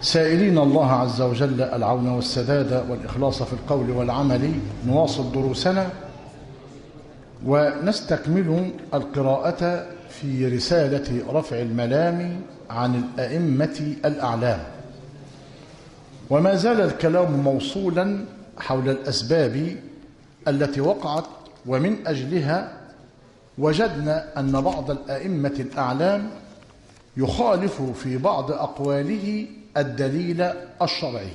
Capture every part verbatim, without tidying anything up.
سائلين الله عز وجل العون والسداد والإخلاص في القول والعمل، نواصل دروسنا ونستكمل القراءة في رسالة رفع الملام عن الأئمة الأعلام. وما زال الكلام موصولا حول الأسباب التي وقعت ومن أجلها وجدنا أن بعض الأئمة الأعلام يخالف في بعض أقواله الدليل الشرعي،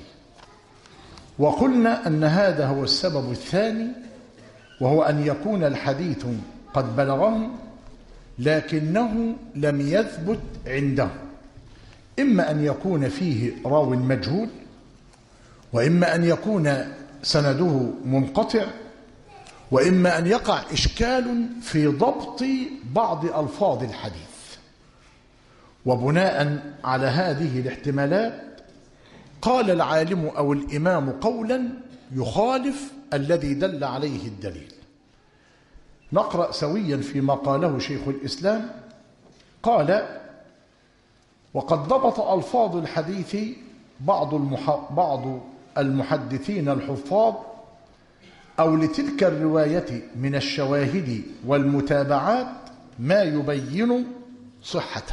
وقلنا أن هذا هو السبب الثاني، وهو أن يكون الحديث قد بلغه لكنه لم يثبت عنده، إما أن يكون فيه راو مجهول، وإما أن يكون سنده منقطع، وإما أن يقع إشكال في ضبط بعض ألفاظ الحديث. وبناء على هذه الاحتمالات قال العالم أو الإمام قولا يخالف الذي دل عليه الدليل. نقرأ سويا فيما قاله شيخ الإسلام. قال: وقد ضبط ألفاظ الحديث بعض المح... بعض المحدثين الحفاظ أو لتلك الرواية من الشواهد والمتابعات ما يبين صحته.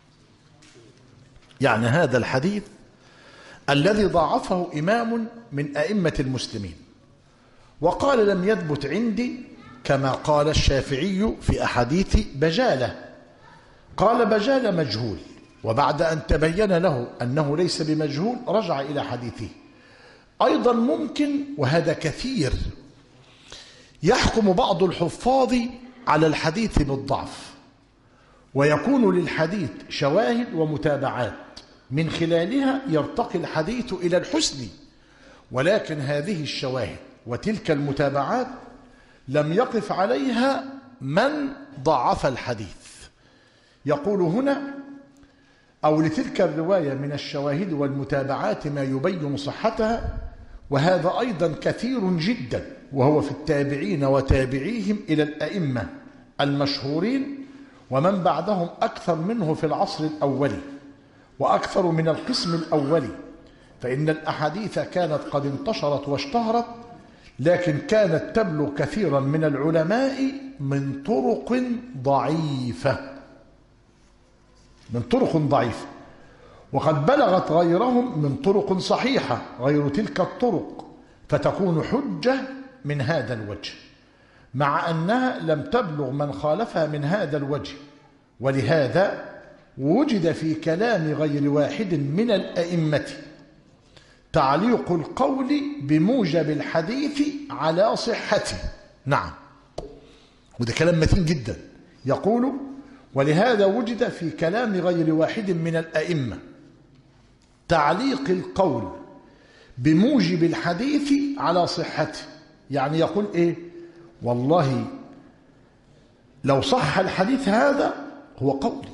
يعني هذا الحديث الذي ضاعفه إمام من أئمة المسلمين وقال لم يثبت عندي، كما قال الشافعي في أحاديث بجالة، قال بجالة مجهول، وبعد أن تبين له أنه ليس بمجهول رجع إلى حديثه. أيضا ممكن، وهذا كثير، يحكم بعض الحفاظ على الحديث بالضعف، ويكون للحديث شواهد ومتابعات من خلالها يرتقي الحديث إلى الحسن، ولكن هذه الشواهد وتلك المتابعات لم يقف عليها من ضعف الحديث. يقول هنا: أو لتلك الرواية من الشواهد والمتابعات ما يبين صحتها، وهذا أيضا كثير جدا، وهو في التابعين وتابعيهم إلى الأئمة المشهورين ومن بعدهم أكثر منه في العصر الأولي وأكثر من القسم الأولي، فإن الأحاديث كانت قد انتشرت واشتهرت، لكن كانت تبلغ كثيرا من العلماء من طرق ضعيفة من طرق ضعيفة وقد بلغت غيرهم من طرق صحيحة غير تلك الطرق، فتكون حجة من هذا الوجه، مع أنها لم تبلغ من خالفها من هذا الوجه. ولهذا وجد في كلام غير واحد من الأئمة تعليق القول بموجب الحديث على صحته. نعم، وده كلام متين جدا. يقول: ولهذا وجد في كلام غير واحد من الأئمة تعليق القول بموجب الحديث على صحته. يعني يقول إيه؟ والله لو صح الحديث هذا هو قولي،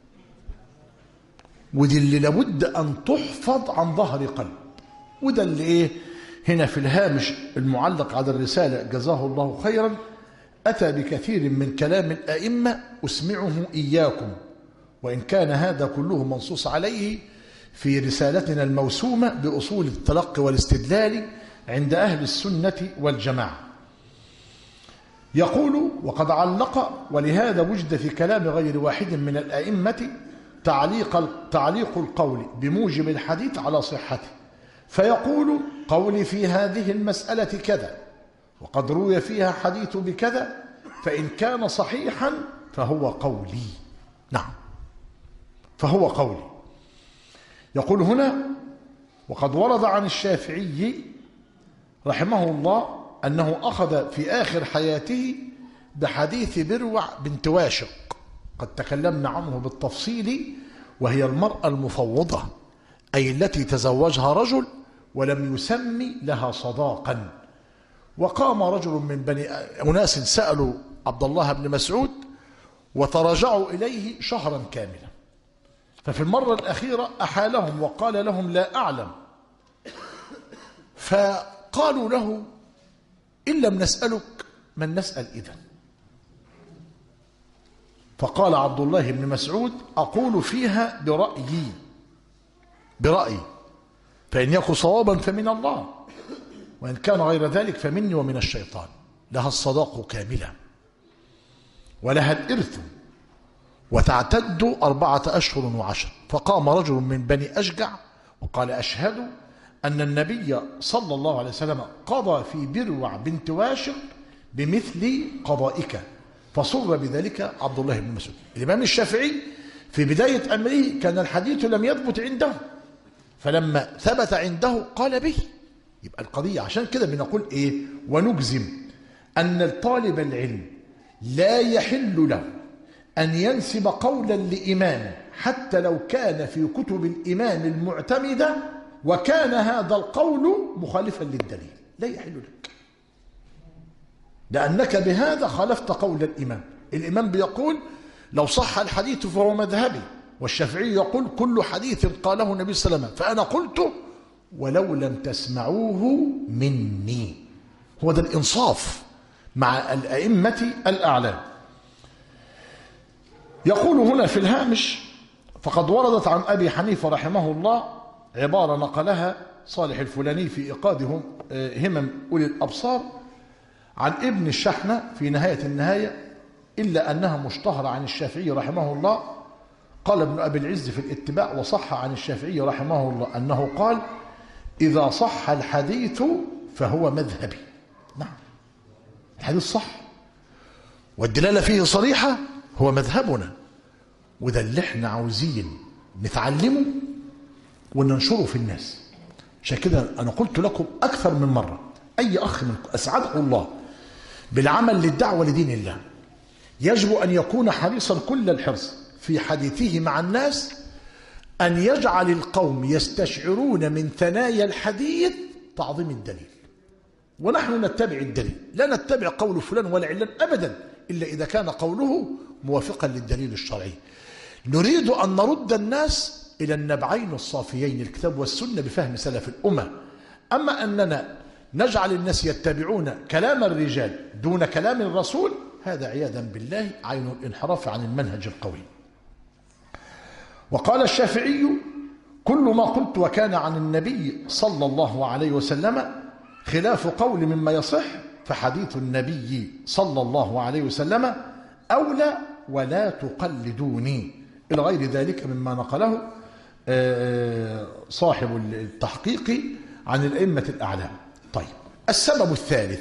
ودي اللي لابد أن تحفظ عن ظهر قلب. وده اللي إيه هنا في الهامش المعلق على الرسالة جزاه الله خيرا أتى بكثير من كلام الأئمة أسمعه إياكم، وإن كان هذا كله منصوص عليه في رسالتنا الموسومة بأصول التلقي والاستدلال عند أهل السنة والجماعة. يقول: وقد علق: ولهذا وجد في كلام غير واحد من الأئمة تعليق تعليق القول بموجب الحديث على صحته، فيقول: قولي في هذه المسألة كذا، وقد روي فيها حديث بكذا، فإن كان صحيحا فهو قولي. نعم، فهو قولي. يقول هنا: وقد ورد عن الشافعي رحمه الله أنه أخذ في آخر حياته بحديث بروع بنت واشق، قد تكلمنا عنه بالتفصيل، وهي المرأة المفوضة، أي التي تزوجها رجل ولم يسمي لها صداقا. وقام رجل من بني أناس سألوا عبد الله بن مسعود وتراجعوا إليه شهرا كاملا، ففي المرة الأخيرة أحالهم وقال لهم: لا أعلم. فقالوا له: إن لم نسألك من نسأل إذن؟ فقال عبد الله بن مسعود: أقول فيها برأيي برأيي فإن يكن صوابا فمن الله، وإن كان غير ذلك فمني ومن الشيطان. لها الصداق كاملة ولها الإرث، وتعتد أربعة أشهر وعشر. فقام رجل من بني أشجع وقال: أشهد أن النبي صلى الله عليه وسلم قضى في بروع بنت واشق بمثل قضائك، فصر بذلك عبد الله بن مسعود. الإمام الشافعي في بداية أمره كان الحديث لم يثبت عنده، فلما ثبت عنده قال به. يبقى القضية عشان كده بنقول إيه؟ ونجزم أن الطالب العلم لا يحل له أن ينسب قولا لإمام حتى لو كان في كتب الإمام المعتمدة وكان هذا القول مخالفا للدليل، لا يحل لك، لأنك بهذا خالفت قول الإمام. الإمام بيقول لو صح الحديث فهو مذهبي، والشافعي يقول كل حديث قاله النبي صلى الله عليه وسلم فأنا قلت ولو لم تسمعوه مني. هو ده الإنصاف مع الأئمة الأعلام. يقول هنا في الهامش: فقد وردت عن أبي حنيفة رحمه الله عبارة نقلها صالح الفلاني في إيقاظ همم أولي الأبصار عن ابن الشحنة في نهاية النهاية، إلا أنها مشتهرة عن الشافعي رحمه الله. قال ابن أبي العز في الاتباع: وصح عن الشافعي رحمه الله أنه قال: إذا صح الحديث فهو مذهبي. نعم، الحديث صح والدلالة فيه صريحة، هو مذهبنا، وده اللي احنا عاوزين نتعلمه وننشره في الناس. عشان كده أنا قلت لكم أكثر من مرة: أي أخ منكم أسعده الله بالعمل للدعوة لدين الله يجب أن يكون حريصا كل الحرص في حديثه مع الناس أن يجعل القوم يستشعرون من ثنايا الحديث تعظيم الدليل. ونحن نتبع الدليل، لا نتبع قول فلان ولا علان أبدا إلا إذا كان قوله موافقا للدليل الشرعي. نريد أن نرد الناس إلى النبعين الصافيين، الكتاب والسنة، بفهم سلف الأمة. أما أننا نجعل الناس يتبعون كلام الرجال دون كلام الرسول، هذا عياذا بالله عين الانحراف عن المنهج القوي. وقال الشافعي: كل ما قلت وكان عن النبي صلى الله عليه وسلم خلاف قول مما يصح فحديث النبي صلى الله عليه وسلم أولى ولا تقلدوني، إلى غير ذلك مما نقله صاحب التحقيق عن الأئمة الأعلام. طيب، السبب الثالث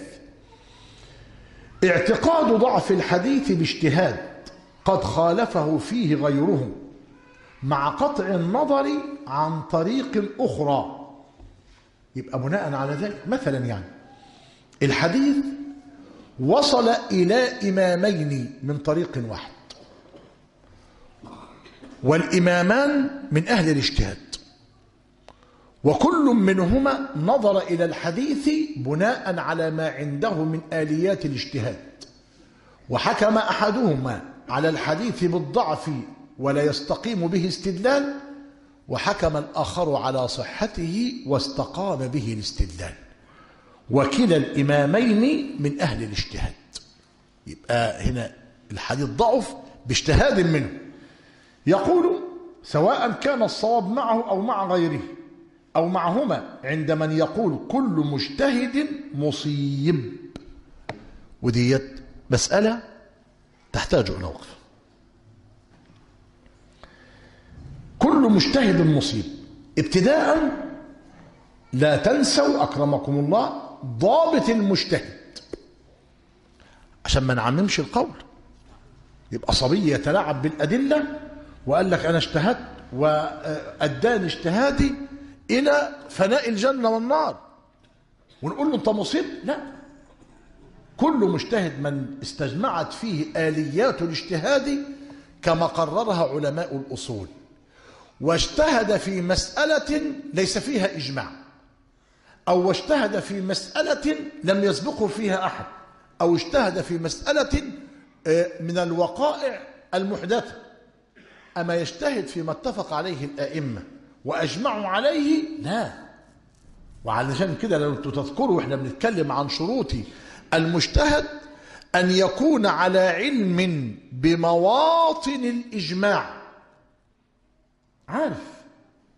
اعتقاد ضعف الحديث باجتهاد قد خالفه فيه غيره مع قطع النظر عن طريق أخرى. يبقى بناء على ذلك مثلا يعني الحديث وصل إلى إمامين من طريق واحد، والإمامان من أهل الاجتهاد، وكل منهما نظر إلى الحديث بناء على ما عنده من آليات الاجتهاد، وحكم أحدهما على الحديث بالضعف ولا يستقيم به استدلال، وحكم الآخر على صحته واستقام به الاستدلال، وكلا الإمامين من أهل الاجتهاد. يبقى هنا الحديث ضعف باجتهاد منه. يقول: سواء كان الصواب معه أو مع غيره أو معهما، عند من يقول كل مجتهد مصيب. وديت مسألة تحتاج إلى وقف. كل مجتهد مصيب ابتداء، لا تنسوا أكرمكم الله ضابط المجتهد عشان ما نعممش القول. يبقى صبي يتلاعب بالأدلة وقال لك أنا اجتهدت وأداني اجتهادي إلى فناء الجنة والنار، ونقول له أنت مصيب؟ لا، كل مجتهد من استجمعت فيه آليات الاجتهاد كما قررها علماء الأصول، واجتهد في مسألة ليس فيها إجماع، أو اجتهد في مسألة لم يسبقه فيها أحد، أو اجتهد في مسألة من الوقائع المحدثة، أما يجتهد فيما اتفق عليه الأئمة وأجمعوا عليه؟ لا. وعلشان كده لو تذكروا احنا بنتكلم عن شروط المجتهد أن يكون على علم بمواطن الإجماع، عارف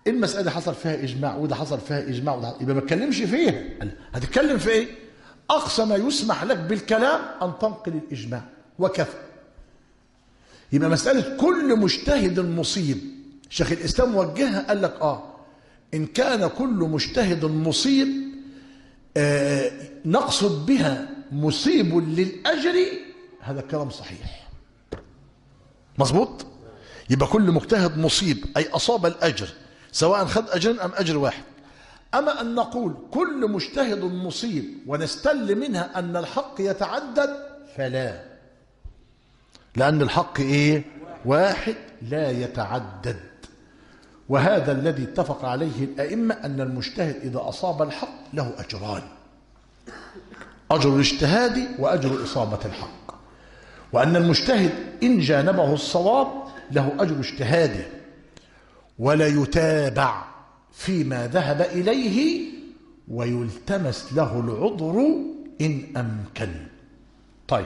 المسألة حصل فيها إجماع وده حصل فيها إجماع وده يبقى ما تكلمش فيها. هتتكلم في إيه؟ أقصى ما يسمح لك بالكلام أن تنقل الإجماع وكفى. يبقى مسألة كل مجتهد مصيب شيخ الإسلام وجهها قال لك آه إن كان كل مجتهد مصيب آه نقصد بها مصيب للأجر، هذا الكلام صحيح مظبوط. يبقى كل مجتهد مصيب أي أصاب الأجر سواء خد أجر أم أجر واحد. أما أن نقول كل مجتهد مصيب ونستل منها أن الحق يتعدد فلا، لأن الحق إيه؟ واحد لا يتعدد. وهذا الذي اتفق عليه الأئمة أن المجتهد إذا أصاب الحق له أجران، أجر الاجتهاد وأجر إصابة الحق، وأن المجتهد إن جانبه الصواب له أجر اجتهاده ولا يتابع فيما ذهب إليه ويلتمس له العذر إن أمكن. طيب،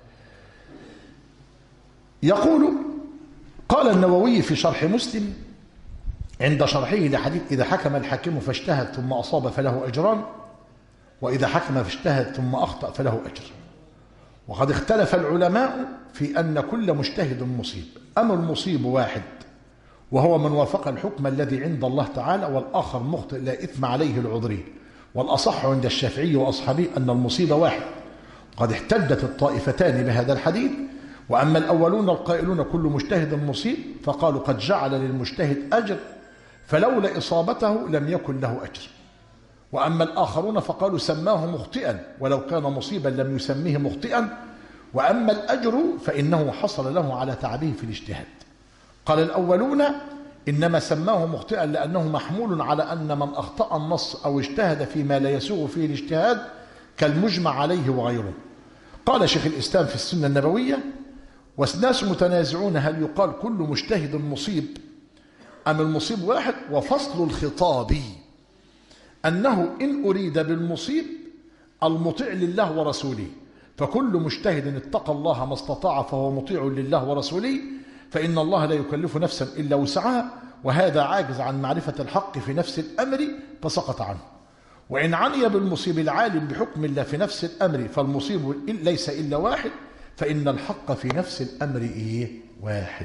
يقول قال النووي في شرح مسلم عند شرحه لحديث إذا حكم الحاكم فاجتهد ثم أصاب فله أجران، وإذا حكم فاجتهد ثم أخطأ فله أجر. وقد اختلف العلماء في أن كل مجتهد مصيب، أما المصيب واحد وهو من وافق الحكم الذي عند الله تعالى، والآخر مخطئ لا إثم عليه العذري. والأصح عند الشافعي وأصحابه أن المصيب واحد. قد احتجت الطائفتان بهذا الحديث، وأما الأولون القائلون كل مجتهد مصيب فقالوا قد جعل للمجتهد أجر فلولا إصابته لم يكن له أجر. وأما الآخرون فقالوا سماه مخطئا ولو كان مصيبا لم يسميه مخطئا، وأما الأجر فإنه حصل له على تعبه في الاجتهاد. قال الأولون إنما سماه مخطئا لأنه محمول على أن من أخطأ النص أو اجتهد فيما لا يسوغ فيه الاجتهاد كالمجمع عليه وغيره. قال شيخ الإسلام في السنة النبوية والناس متنازعون هل يقال كل مجتهد مصيب أم المصيب واحد، وفصل الخطاب أنه إن أريد بالمصيب المطيع لله ورسوله، فكل مجتهد اتقى الله ما استطاع فهو مطيع لله ورسوله، فإن الله لا يكلف نفسا إلا وسعها، وهذا عاجز عن معرفة الحق في نفس الأمر فسقط عنه. وإن عني بالمصيب العالم بحكم الله في نفس الأمر فالمصيب ليس إلا واحد، فإن الحق في نفس الأمر إيه؟ واحد.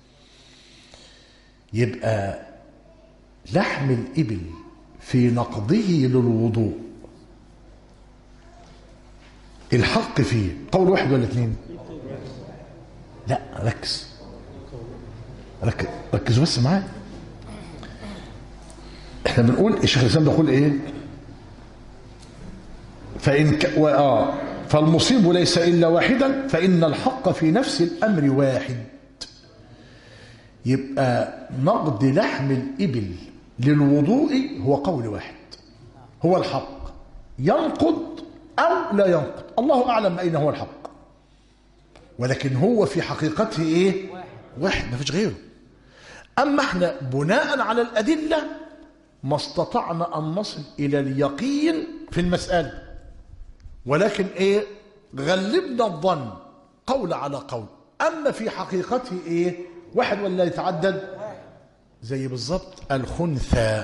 يبقى لحم الإبل في نقضه للوضوء الحق فيه قول واحد ولا اثنين؟ لا، ركز ركز ركز بس معايا. احنا بنقول الشيخ الإسلام بيقول ايه؟ فإن ك... و... آه فالمصيب ليس إلا واحدا فإن الحق في نفس الأمر واحد. يبقى نقض لحم الإبل للوضوء هو قول واحد، هو الحق، ينقض أو لا ينقض، الله أعلم أين هو الحق، ولكن هو في حقيقته إيه؟ واحد، ما فيش غيره. أما احنا بناء على الأدلة ما استطعنا أن نصل إلى اليقين في المسألة، ولكن إيه؟ غلبنا الظن قول على قول. أما في حقيقته إيه؟ واحد ولا يتعدد؟ زي بالضبط الخنثى،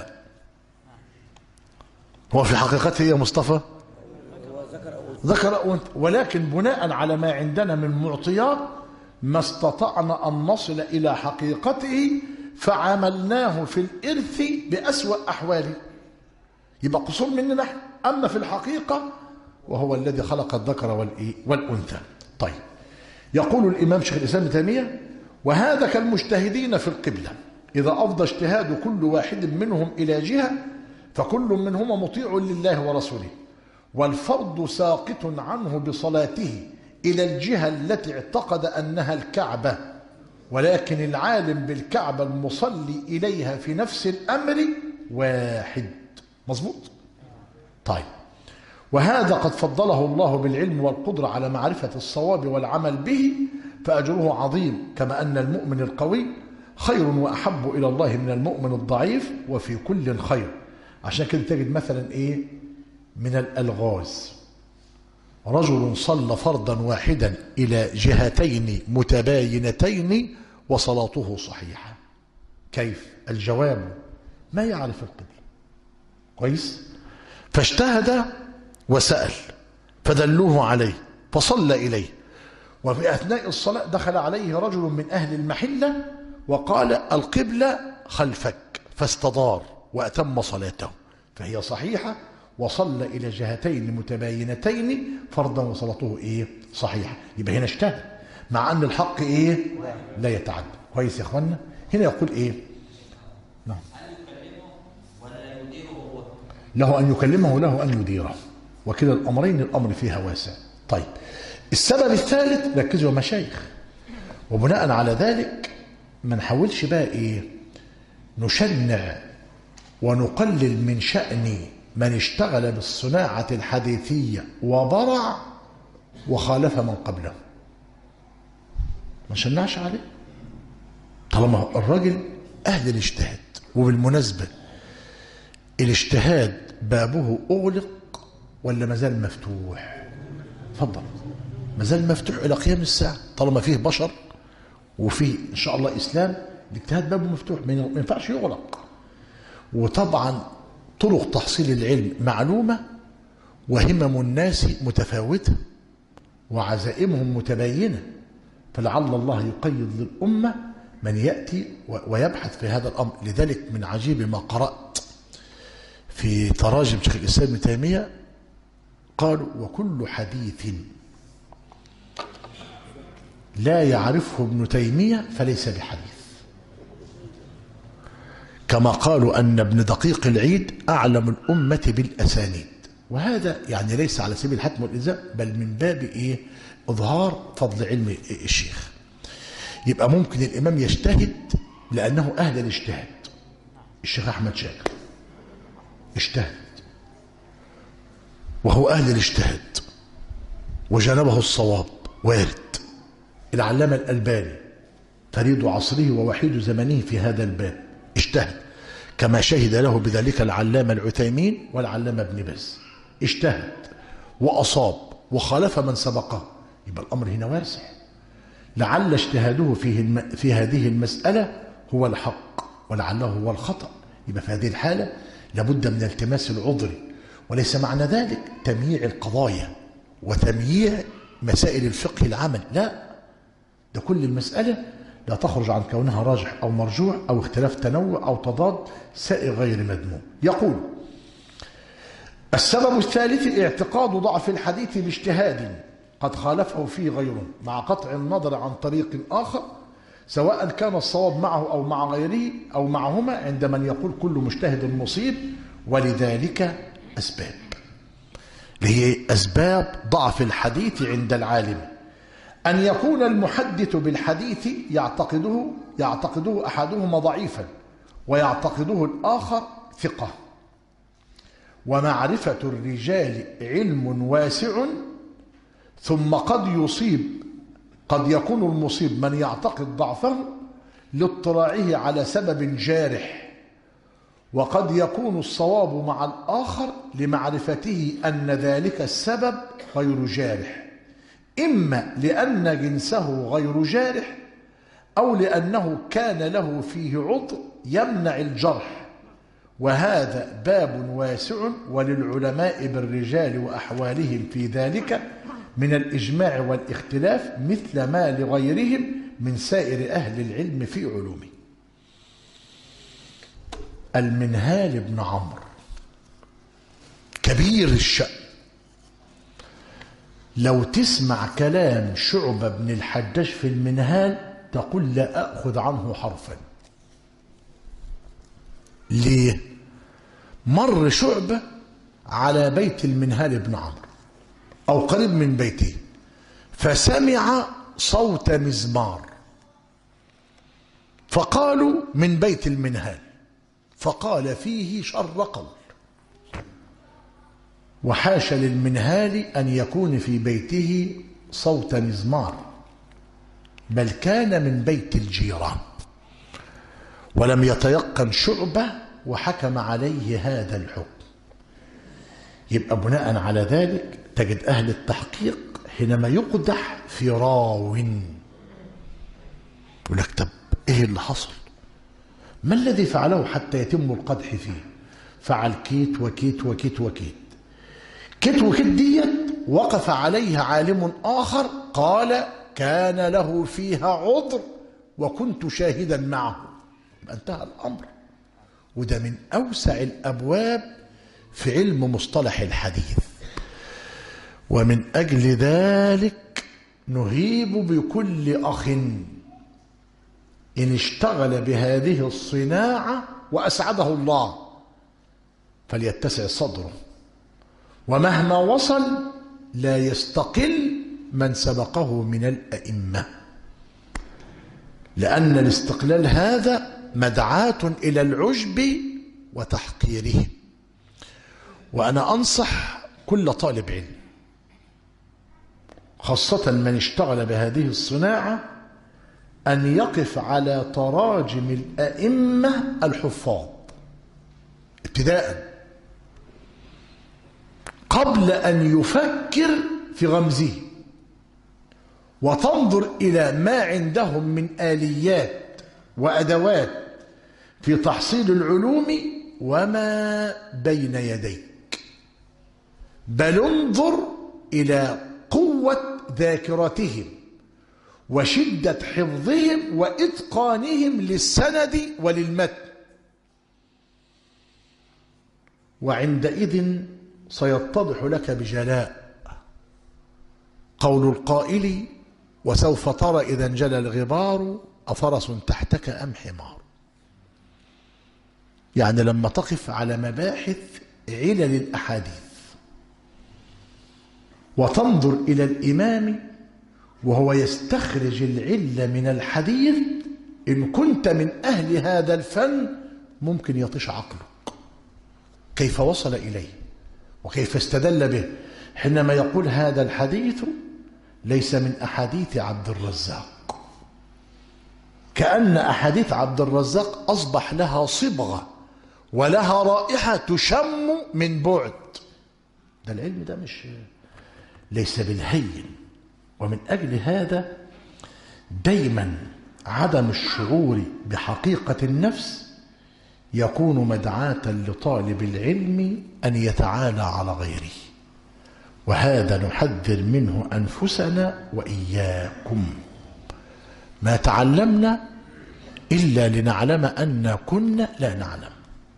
هو في حقيقته يا مصطفى ذكر أنثى، ولكن بناء على ما عندنا من معطيات ما استطعنا أن نصل إلى حقيقته فعملناه في الإرث بأسوأ أحواله، يبقى قصور مننا. أما في الحقيقة وهو الذي خلق الذكر والأنثى. طيب، يقول الإمام شيخ الإسلام ابن تيمية وهذا كالمجتهدين في القبلة، إذا أفضى اجتهاد كل واحد منهم إلى جهة فكل منهما مطيع لله ورسوله، والفرض ساقط عنه بصلاته إلى الجهة التي اعتقد أنها الكعبة، ولكن العالم بالكعبة المصلي إليها في نفس الأمر واحد. مظبوط؟ طيب، وهذا قد فضله الله بالعلم والقدرة على معرفة الصواب والعمل به فأجره عظيم، كما أن المؤمن القوي خير وأحب إلى الله من المؤمن الضعيف وفي كل خير. عشان كده تجد مثلا إيه من الألغاز رجل صلى فرضا واحدا إلى جهتين متباينتين وصلاته صحيحة. كيف؟ الجواب ما يعرف القبلة كويس، فاجتهد وسأل فدلوه عليه فصلى إليه، وفي أثناء الصلاة دخل عليه رجل من أهل المحلة وقال القبلة خلفك، فاستدار وأتم صلاته، فهي صحيحة وصلى إلى جهتين متباينتين فرضا وصلاته إيه صحيحة. يبقى هنا اجتهد مع أن الحق إيه لا يتعدى. كويس يا إخوانا. هنا يقول إيه نعم له أن يكلمه له أن يديره، وكلا الأمرين الأمر فيها واسع. طيب السبب الثالث، ركزوا يا مشايخ، وبناء على ذلك ما نحاولش بقى إيه نشنع ونقلل من شأن من اشتغل بالصناعة الحديثية وبرع وخالف من قبله، ما نشنعش عليه طالما الراجل أهل الاجتهاد. وبالمناسبة الاجتهاد بابه أغلق ولا مازال مفتوح؟ اتفضل. مازال مفتوح إلى قيام الساعة طالما فيه بشر وفيه إن شاء الله إسلام، الاجتهاد بابه مفتوح ما ينفعش يغلق. وطبعا طرق تحصيل العلم معلومة وهمم الناس متفاوتة وعزائمهم متباينة، فلعل الله يقيض للأمة من يأتي ويبحث في هذا الأمر. لذلك من عجيب ما قرأت في تراجم شيخ الإسلام ابن تيمية قالوا وكل حديث لا يعرفه ابن تيمية فليس بحديث، كما قالوا أن ابن دقيق العيد أعلم الأمة بالأسانيد، وهذا يعني ليس على سبيل الحتم والإلزام بل من باب إيه إظهار فضل علم الشيخ. يبقى ممكن الإمام يجتهد لأنه أهل الاجتهاد. الشيخ أحمد شاكر اجتهد وهو أهل الاجتهاد وجانبه الصواب وارد. العلامة الألباني فريد عصره ووحيد زمنه في هذا الباب اجتهد، كما شهد له بذلك العلامة العثيمين والعلامة ابن باز. اجتهد وأصاب وخالف من سبقه، يبقى الأمر هنا واسع. لعل اجتهاده فيه الم... في هذه المسألة هو الحق ولعله هو الخطأ، يبقى في هذه الحالة لابد من التماس العذر، وليس معنى ذلك تمييع القضايا وتمييع مسائل الفقه العمل، لا، ده كل المسألة لا تخرج عن كونها راجح أو مرجوح أو اختلاف تنوع أو تضاد سائغ غير مذموم. يقول السبب الثالث اعتقاد ضعف الحديث باجتهاد قد خالفه فيه غيره مع قطع النظر عن طريق آخر، سواء كان الصواب معه أو مع غيره أو معهما، عند من يقول كل مجتهد مصيب. ولذلك أسباب، هي أسباب ضعف الحديث عند العالم: أن يكون المحدث بالحديث يعتقده يعتقده أحدهما ضعيفا ويعتقده الآخر ثقة، ومعرفة الرجال علم واسع، ثم قد يصيب قد يكون المصيب من يعتقد ضعفه لاطلاعه على سبب جارح، وقد يكون الصواب مع الآخر لمعرفته أن ذلك السبب غير جارح، إما لأن جنسه غير جارح أو لأنه كان له فيه عضو يمنع الجرح. وهذا باب واسع، وللعلماء بالرجال وأحوالهم في ذلك من الإجماع والاختلاف مثل ما لغيرهم من سائر أهل العلم في علومه. المنهال بن عمرو كبير الشأن، لو تسمع كلام شعبة بن الحجاج في المنهال تقول لا أخذ عنه حرفا. ليه؟ مر شعبة على بيت المنهال بن عمرو أو قريب من بيته، فسمع صوت مزمار، فقالوا من بيت المنهال، فقال فيه شر قول، وحاش للمنهال أن يكون في بيته صوت مزمار، بل كان من بيت الجيران. ولم يتيقن شعبة وحكم عليه هذا الحكم. يبقى بناء على ذلك تجد أهل التحقيق حينما يقدح في راو يقول لك طب إيه اللي حصل؟ ما الذي فعله حتى يتم القدح فيه؟ فعل كيت وكيت وكيت وكيت. كيت وكيت ديت وقف عليها عالم آخر قال كان له فيها عذر وكنت شاهدا معه. انتهى الأمر. وده من أوسع الأبواب في علم مصطلح الحديث. ومن أجل ذلك نهيب بكل أخ إن اشتغل بهذه الصناعة وأسعده الله فليتسع صدره، ومهما وصل لا يستقل من سبقه من الأئمة، لأن الاستقلال هذا مدعاة إلى العجب وتحقيره. وأنا أنصح كل طالب علم خاصة من اشتغل بهذه الصناعة أن يقف على تراجم الأئمة الحفاظ ابتداء قبل أن يفكر في غمزه، وتنظر إلى ما عندهم من آليات وأدوات في تحصيل العلوم وما بين يديك، بل انظر إلى قوة ذاكرتهم وشدة حفظهم وإتقانهم للسند وللمتن. وعندئذ سيتضح لك بجلاء قول القائل وسوف ترى إذا انجلى الغبار أفرس تحتك أم حمار. يعني لما تقف على مباحث علل الأحاديث وتنظر إلى الإمام وهو يستخرج العلة من الحديث، إن كنت من أهل هذا الفن ممكن يطيش عقلك كيف وصل إليه وكيف استدل به، حينما يقول هذا الحديث ليس من أحاديث عبد الرزاق، كأن أحاديث عبد الرزاق أصبح لها صبغة ولها رائحة تشم من بعد. ده العلم ده مش ليس بالهين. ومن أجل هذا دايما عدم الشعور بحقيقة النفس يكون مدعاة لطالب العلم أن يتعالى على غيره، وهذا نحذر منه أنفسنا وإياكم. ما تعلمنا إلا لنعلم أن كنا لا نعلم،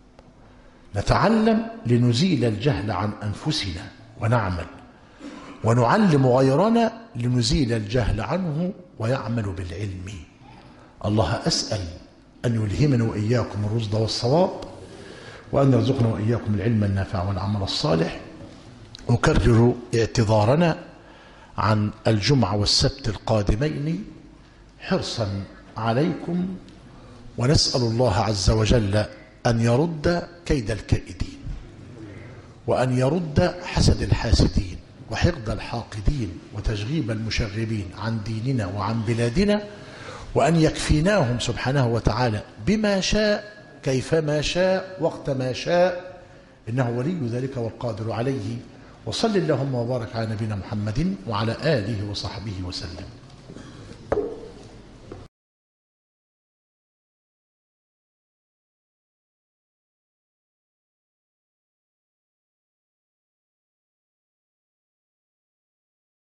نتعلم لنزيل الجهل عن أنفسنا ونعمل، ونعلم غيرنا لنزيل الجهل عنه ويعمل بالعلم. الله أسأل أن يلهمنا وإياكم الرشد والصواب، وأن يرزقنا وإياكم العلم النافع والعمل الصالح. أكرر اعتذارنا عن الجمعة والسبت القادمين حرصا عليكم، ونسأل الله عز وجل أن يرد كيد الكائدين، وأن يرد حسد الحاسدين وحقد الحاقدين وتشغيب المشغبين عن ديننا وعن بلادنا، وأن يكفيناهم سبحانه وتعالى بما شاء كيفما شاء وقت ما شاء، إنه ولي ذلك والقادر عليه. وصل اللهم وبارك على نبينا محمد وعلى آله وصحبه وسلم.